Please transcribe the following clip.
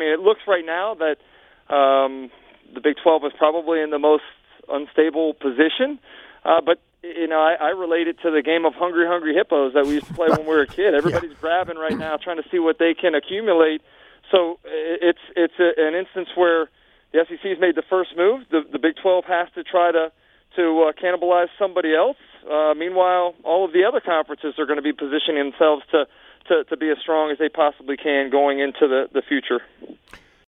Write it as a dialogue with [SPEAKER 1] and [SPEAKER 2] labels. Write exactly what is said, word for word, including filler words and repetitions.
[SPEAKER 1] mean, it looks right now that um, the Big twelve is probably in the most unstable position. Uh, but, you know, I, I relate it to the game of Hungry Hungry Hippos that we used to play when we were a kid. Everybody's yeah. grabbing right now, trying to see what they can accumulate. So it's it's a, an instance where the S E C's made the first move. The, the Big twelve has to try to, to uh, cannibalize somebody else. Uh, meanwhile, all of the other conferences are going to be positioning themselves to, to, to be as strong as they possibly can going into the, the future.